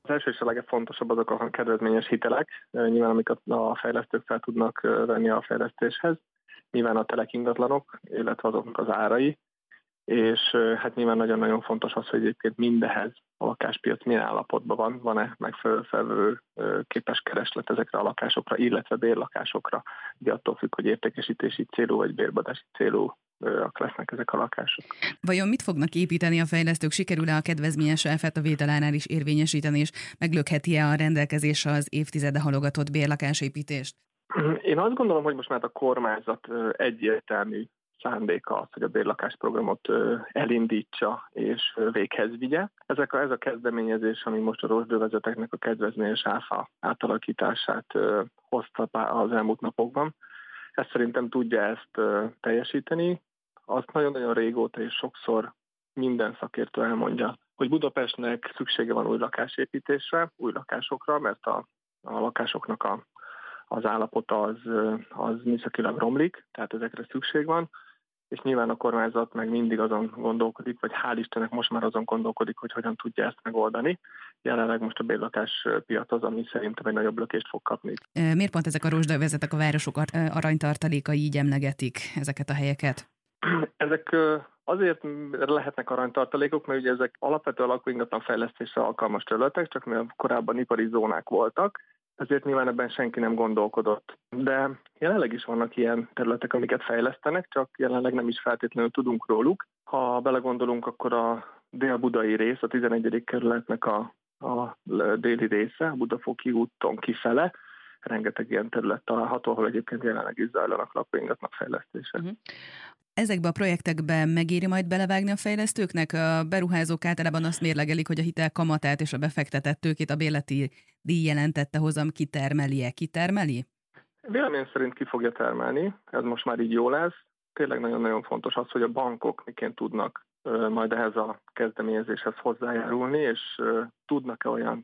Az első és a legfontosabb azok a kedvezményes hitelek, nyilván amiket a fejlesztők fel tudnak venni a fejlesztéshez, nyilván a telek-ingatlanok, illetve azoknak az árai, és hát nyilván nagyon-nagyon fontos az, hogy egyébként mindehez a lakáspiac milyen állapotban van-e megfelelő képes kereslet ezekre a lakásokra, illetve bérlakásokra. Ugye attól függ, hogy értékesítési célú vagy bérbeadási célú lesznek ezek a lakások. Vajon mit fognak építeni a fejlesztők? Sikerül-e a kedvezményes elfet a vételárnál is érvényesíteni, és meglökheti-e a rendelkezésre az évtizede halogatott bérlakásépítést? Én azt gondolom, hogy most már a kormányzat egyértelmű szándéka az, hogy a bérlakásprogramot elindítsa és véghez vigye. Ez a kezdeményezés, ami most a rozsdővezeteknek a kedvezményes áfa átalakítását hozta az elmúlt napokban. Ezt szerintem tudja ezt teljesíteni. Azt nagyon-nagyon régóta és sokszor minden szakértő elmondja, hogy Budapestnek szüksége van új lakásépítésre, új lakásokra, mert a lakásoknak az állapota az műszakilag romlik, tehát ezekre szükség van, és nyilván a kormányzat meg mindig azon gondolkodik, vagy hál' Istennek most már azon gondolkodik, hogy hogyan tudja ezt megoldani. Jelenleg most a bérlakáspiac az, ami szerintem egy nagyobb lökést fog kapni. Miért pont ezek a rozsdaövezetek a városok aranytartalékai így emlegetik ezeket a helyeket? Ezek azért lehetnek aranytartalékok, mert ugye ezek alapvetően lakóingatlan fejlesztésre alkalmas területek, csak mivel korábban ipari zónák voltak, ezért nyilván ebben senki nem gondolkodott. De jelenleg is vannak ilyen területek, amiket fejlesztenek, csak jelenleg nem is feltétlenül tudunk róluk. Ha belegondolunk, akkor a dél-budai rész, a 11. kerületnek a déli része, a Budafoki úton kifele, rengeteg ilyen terület található, ahol egyébként jelenleg is zajlanak lakóingatlan fejlesztése. Ezekbe a projektekbe megéri majd belevágni a fejlesztőknek? A beruházók általában azt mérlegelik, hogy a hitel kamatát és a befektetett tőkét a bérleti díj jelentette hozam kitermeli-e? Kitermeli? Vélemény szerint ki fogja termelni, ez most már így jó lesz. Tényleg nagyon-nagyon fontos az, hogy a bankok miként tudnak majd ehhez a kezdeményezéshez hozzájárulni, és tudnak-e olyan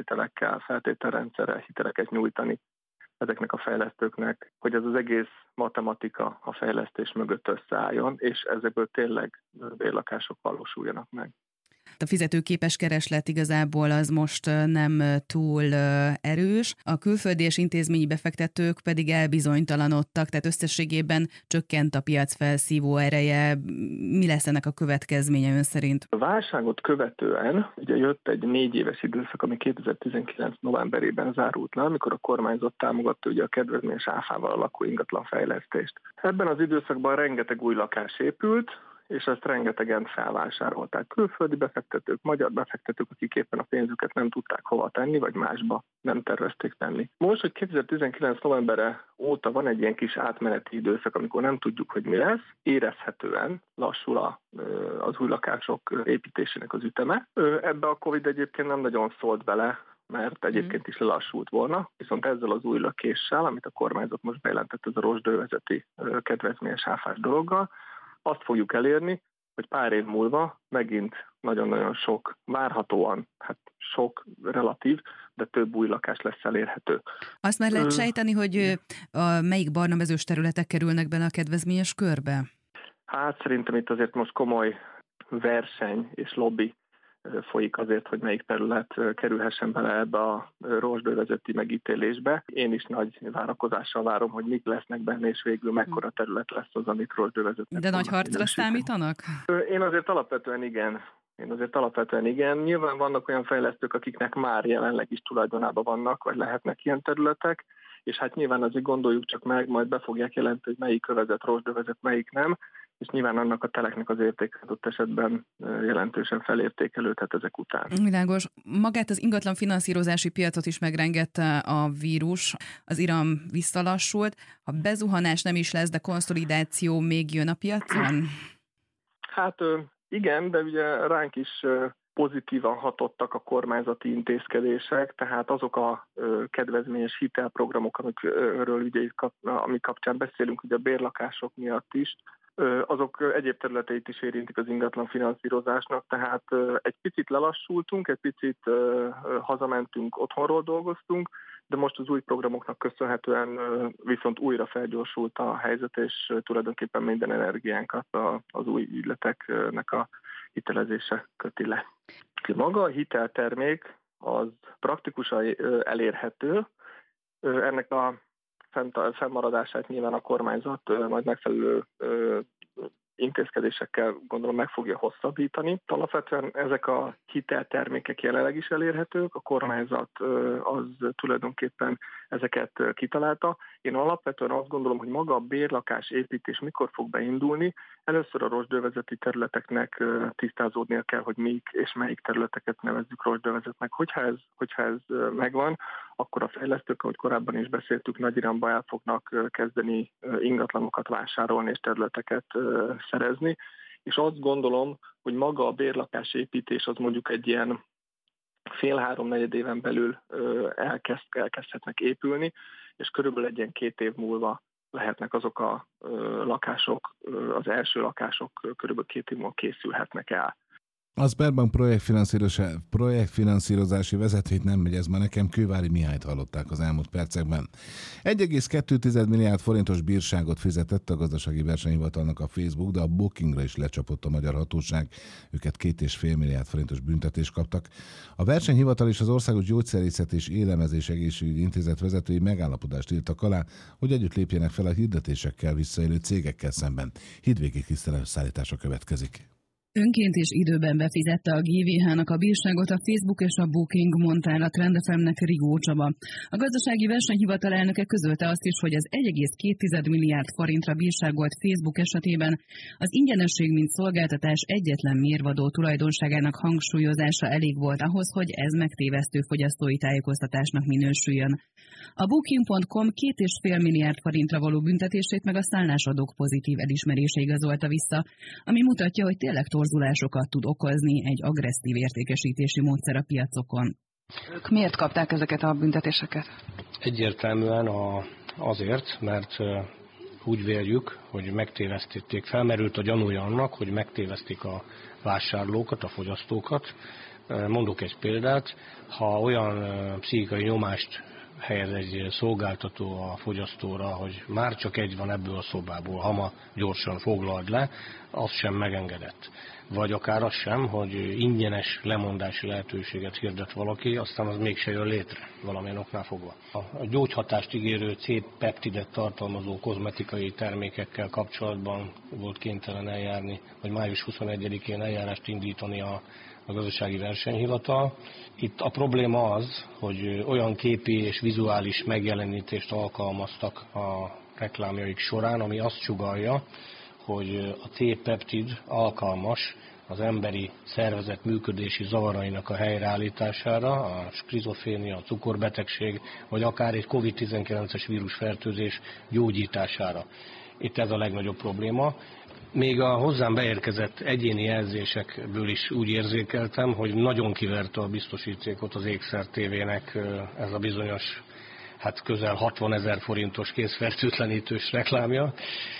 feltételrendszerrel hiteleket nyújtani ezeknek a fejlesztőknek, hogy ez az egész matematika a fejlesztés mögött összeálljon, és ezekből tényleg bérlakások valósuljanak meg. A fizetőképes kereslet igazából az most nem túl erős, a külföldi és intézményi befektetők pedig elbizonytalanodtak, tehát összességében csökkent a piac felszívó ereje. Mi lesz ennek a következménye ön szerint? A válságot követően ugye jött egy 4 éves időszak, ami 2019 novemberében zárult le, amikor a kormányzat támogatta ugye a kedvezményes áfával a lakóingatlan fejlesztést. Ebben az időszakban rengeteg új lakás épült, és ezt rengetegen felvásárolták. Külföldi befektetők, magyar befektetők, akik éppen a pénzüket nem tudták hova tenni, vagy másba nem tervezték tenni. Most, hogy 2019 novembere óta van egy ilyen kis átmeneti időszak, amikor nem tudjuk, hogy mi lesz, érezhetően lassul az új lakások építésének az üteme. Ebbe a Covid egyébként nem nagyon szólt bele, mert egyébként is lelassult volna, viszont ezzel az új lökéssel, amit a kormányzat most bejelentett, ez a rozsdővezeti kedvezményes áfás dologgal, azt fogjuk elérni, hogy pár év múlva megint nagyon-nagyon sok, várhatóan, sok relatív, de több új lakás lesz elérhető. Azt már lehet sejteni, hogy melyik barnamezős területek kerülnek bele a kedvezményes körbe? Szerintem itt azért most komoly verseny és lobby folyik azért, hogy melyik terület kerülhessen bele ebbe a rozsdővezeti megítélésbe. Én is nagy várakozással várom, hogy mik lesznek benne, és végül mekkora terület lesz az, amit rozsdővezetnek. De nagy harcra számítanak? Én azért alapvetően igen. Nyilván vannak olyan fejlesztők, akiknek már jelenleg is tulajdonában vannak, vagy lehetnek ilyen területek, és hát nyilván azért gondoljuk csak meg, majd be fogják jelenteni, hogy melyik övezet rozsdővezet, melyik nem, és nyilván annak a teleknek az értéke adott esetben jelentősen felértékelődhet ezek után. Világos. Magát az ingatlan finanszírozási piacot is megrengette a vírus, az iram visszalassult. Ha bezuhanás nem is lesz, de konszolidáció még jön a piacon? Igen, de ugye ránk is pozitívan hatottak a kormányzati intézkedések, tehát azok a kedvezményes hitelprogramok, amikről ugye amik kapcsán beszélünk, ugye a bérlakások miatt is, azok egyéb területeit is érintik az ingatlan finanszírozásnak, tehát egy picit lelassultunk, egy picit hazamentünk, otthonról dolgoztunk, de most az új programoknak köszönhetően viszont újra felgyorsult a helyzet, és tulajdonképpen minden energiánkat az új ügyleteknek a hitelezése köti le. Maga a hiteltermék az praktikusan elérhető. Ennek a fennmaradását nyilván a kormányzat majd megfelelő intézkedésekkel gondolom meg fogja hosszabbítani. Alapvetően ezek a hiteltermékek jelenleg is elérhetők, a kormányzat az tulajdonképpen ezeket kitalálta. Én alapvetően azt gondolom, hogy maga a bérlakás építés mikor fog beindulni. Először a rozsdővezeti területeknek tisztázódnia kell, hogy melyik és melyik területeket nevezzük rozsdővezetnek. Hogyha ez megvan, akkor a fejlesztők, ahogy korábban is beszéltük, nagy irányba el fognak kezdeni ingatlanokat vásárolni és területeket szerezni, és azt gondolom, hogy maga a bérlakás építés az mondjuk egy ilyen fél-három-negyed éven belül elkezdhetnek épülni, és körülbelül egy ilyen 2 év múlva lehetnek azok a lakások, az első lakások körülbelül 2 év múlva készülhetnek el. A Sberbank projektfinanszírozási vezetőt nem megy, ez már nekem Kővári Mihályt hallották az elmúlt percekben. 1,2 milliárd forintos bírságot fizetett a gazdasági versenyhivatalnak a Facebook, de a Bookingra is lecsapott a magyar hatóság, őket 2,5 milliárd forintos büntetést kaptak. A versenyhivatal és az Országos Gyógyszerészet és Élelmezés Egészségügyi Intézet vezetői megállapodást írtak alá, hogy együtt lépjenek fel a hirdetésekkel visszaélő cégekkel szemben. Hídvégi Krisztina szállítása következik. Önként és időben befizette a GVH-nak a bírságot a Facebook és a Booking, mondta el a Trend FM-nek Rigó Csaba. A gazdasági versenyhivatal elnöke közölte azt is, hogy az 1,2 milliárd forintra bírságolt Facebook esetében az ingyenesség mint szolgáltatás egyetlen mérvadó tulajdonságának hangsúlyozása elég volt ahhoz, hogy ez megtévesztő fogyasztói tájékoztatásnak minősüljön. A Booking.com 2,5 milliárd forintra való büntetését meg a szállásadók pozitív elismerése igazolta vissza, ami mutatja, hogy tényleg torzulásokat tud okozni egy agresszív értékesítési módszer a piacokon. Ők miért kapták ezeket a büntetéseket? Egyértelműen azért, mert úgy véljük, hogy megtévesztették, felmerült a gyanúja annak, hogy megtévesztik a vásárlókat, a fogyasztókat. Mondok egy példát, ha olyan pszichikai nyomást helyez egy szolgáltató a fogyasztóra, hogy már csak egy van ebből a szobából, ha ma gyorsan foglald le, az sem megengedett. Vagy akár az sem, hogy ingyenes lemondási lehetőséget hirdet valaki, aztán az mégse jön létre valamilyen oknál fogva. A gyógyhatást ígérő C-peptidet tartalmazó kozmetikai termékekkel kapcsolatban volt kénytelen eljárni, vagy május 21-én eljárást indítani a gazdasági versenyhivatal. Itt a probléma az, hogy olyan képi és vizuális megjelenítést alkalmaztak a reklámjaik során, ami azt sugallja, hogy a C-peptid alkalmas az emberi szervezet működési zavarainak a helyreállítására, a skizofrénia, a cukorbetegség, vagy akár egy COVID-19-es vírusfertőzés gyógyítására. Itt ez a legnagyobb probléma. Még a hozzám beérkezett egyéni jelzésekből is úgy érzékeltem, hogy nagyon kiverte a biztosítékot az Ékszer TV-nek ez a bizonyos, közel 60 000 forintos kézfertőtlenítős reklámja,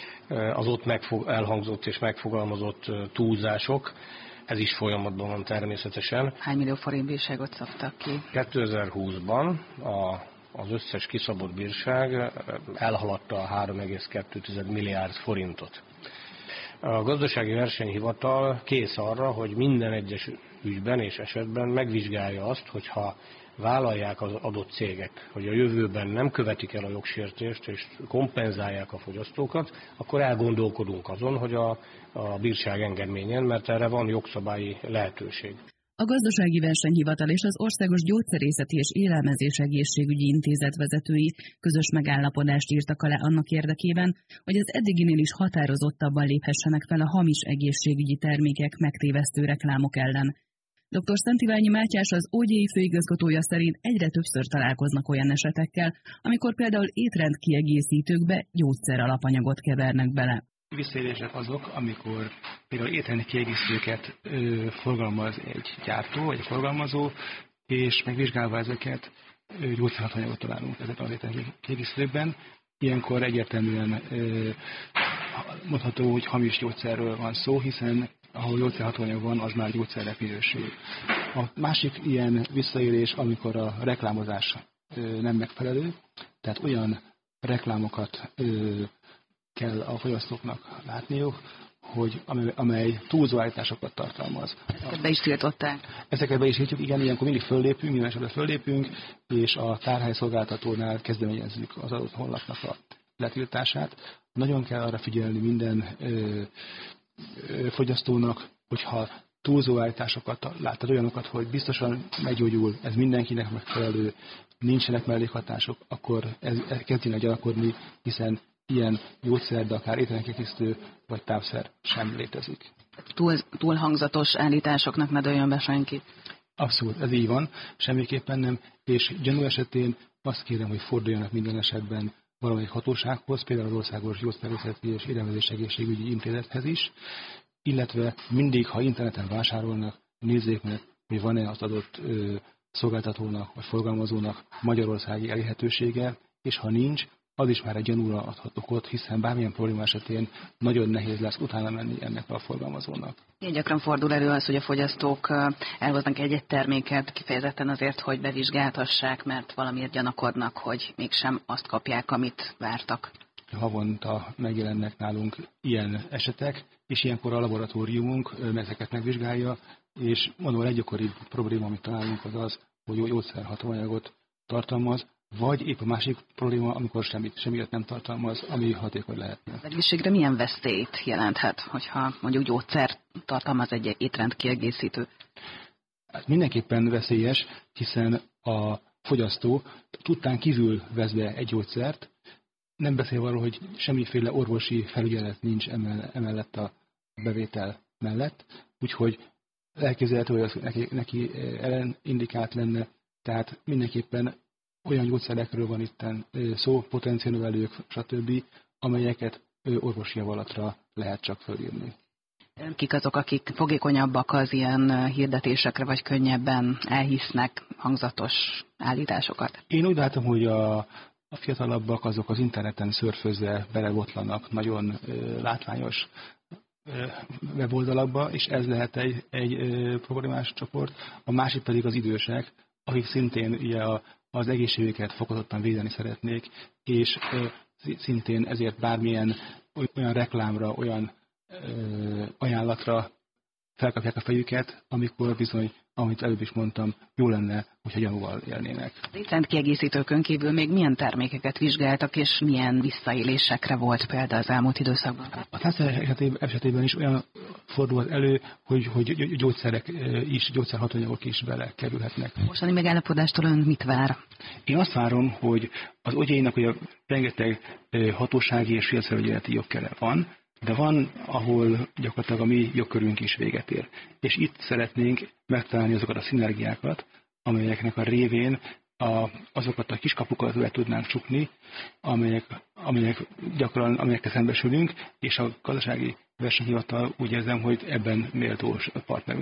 az ott elhangzott és megfogalmazott túlzások. Ez is folyamatban van természetesen. Hány millió forint bírságot szabtak ki? 2020-ban az összes kiszabott bírság elhaladta a 3,2 milliárd forintot. A gazdasági versenyhivatal kész arra, hogy minden egyes ügyben és esetben megvizsgálja azt, hogyha vállalják az adott cégek, hogy a jövőben nem követik el a jogsértést és kompenzálják a fogyasztókat, akkor elgondolkodunk azon, hogy a bírság engedményen, mert erre van jogszabályi lehetőség. A Gazdasági Versenyhivatal és az Országos Gyógyszerészeti és Élelmezés Egészségügyi Intézet vezetői közös megállapodást írtak alá annak érdekében, hogy az eddiginél is határozottabban léphessenek fel a hamis egészségügyi termékek megtévesztő reklámok ellen. Dr. Szentiványi Mátyás, az OGI főigazgatója szerint egyre többször találkoznak olyan esetekkel, amikor például étrendkiegészítőkbe gyógyszer alapanyagot kevernek bele. Visszaélések azok, amikor például étrendi kiegészítőket forgalmaz egy gyártó vagy egy forgalmazó, és megvizsgálva ezeket gyógyszerhatóanyagot találunk ezekben az étrendi kiegészítőkben. Ilyenkor egyértelműen mondható, hogy hamis gyógyszerről van szó, hiszen ahol gyógyszerhatóanyag van, az már gyógyszernek minősül. A másik ilyen visszaélés, amikor a reklámozás nem megfelelő, tehát olyan reklámokat kell a fogyasztóknak látniuk, amely túlzó állításokat tartalmaz. Ezeket be is tiltották. Ezeket be is tiltjuk, igen, ilyenkor mindig föllépünk, minden esetben föllépünk, és a tárhelyszolgáltatónál kezdeményezzük az adott honlapnak a letiltását. Nagyon kell arra figyelni minden fogyasztónak, hogyha túlzó állításokat lát, tehát olyanokat, hogy biztosan meggyógyul, ez mindenkinek megfelelő, nincsenek mellékhatások, akkor ez kezdjen gyanakodni, hiszen ilyen gyógyszer, de akár ételkiegészítő vagy tápszer sem létezik. Túlhangzatos állításoknak ne dőljön be senki. Abszolút, ez így van, semmiképpen nem, és gyanú esetén azt kérem, hogy forduljanak minden esetben valamelyik hatósághoz, például az Országos Gyógyszerészeti és Élelmezés-egészségügyi Intézethez is, illetve mindig, ha interneten vásárolnak, nézzék meg, hogy van-e az adott szolgáltatónak vagy forgalmazónak magyarországi elérhetősége, és ha nincs, az is már egy gyanúra adhat okot, hiszen bármilyen probléma esetén nagyon nehéz lesz utána menni ennek a forgalmazónak. Ilyen gyakran fordul elő az, hogy a fogyasztók elhoznak egy terméket kifejezetten azért, hogy bevizsgáltassák, mert valamiért gyanakodnak, hogy mégsem azt kapják, amit vártak. Havonta megjelennek nálunk ilyen esetek, és ilyenkor a laboratóriumunk ezeket megvizsgálja, és mondom, a leggyakoribb probléma, amit találunk, az az, hogy gyógyszerhatóanyagot tartalmaz, vagy épp a másik probléma, amikor semmiket nem tartalmaz, ami hatékony lehetne. Az egészségre milyen veszélyt jelenthet, hogyha mondjuk gyógyszer tartalmaz egy étrend kiegészítő? Hát mindenképpen veszélyes, hiszen a fogyasztó tudtán kívül vesz be egy gyógyszert, nem beszélve arról, hogy semmiféle orvosi felügyelet nincs emellett a bevétel mellett, úgyhogy elképzelhető, hogy az neki ellenindikált lenne, tehát mindenképpen olyan gyógyszerekről van itten szó, potenciálnövelők, stb., amelyeket orvosi javalatra lehet csak fölírni. Kik azok, akik fogékonyabbak az ilyen hirdetésekre, vagy könnyebben elhisznek hangzatos állításokat? Én úgy látom, hogy a fiatalabbak azok az interneten szörfözve belebotlanak nagyon látványos weboldalakba, és ez lehet egy problémás csoport. A másik pedig az idősek, akik szintén ugye az egészségüket fokozottan védeni szeretnék, és szintén ezért bármilyen olyan reklámra, olyan ajánlatra felkapják a fejüket, amikor bizony, amit előbb is mondtam, jó lenne, hogyha gyanúval élnének. Az étrendkiegészítőkön kívül még milyen termékeket vizsgáltak, és milyen visszaélésekre volt példa az elmúlt időszakban? A tápszer esetében is olyan fordulhat elő, hogy gyógyszerek is, gyógyszerhatóanyagok is belekerülhetnek. Mostani megállapodástól ön mit vár? Én azt várom, hogy az OGI-nak ugye rengeteg hatósági és piacfelügyeleti jogkere van, de van, ahol gyakorlatilag a mi jogkörünk is véget ér. És itt szeretnénk megtalálni azokat a szinergiákat, amelyeknek a révén azokat a kiskapukat le tudnánk csukni, amelyekkel szembesülünk, és a gazdasági versenyhivatal úgy érzem, hogy ebben méltó partnerünk.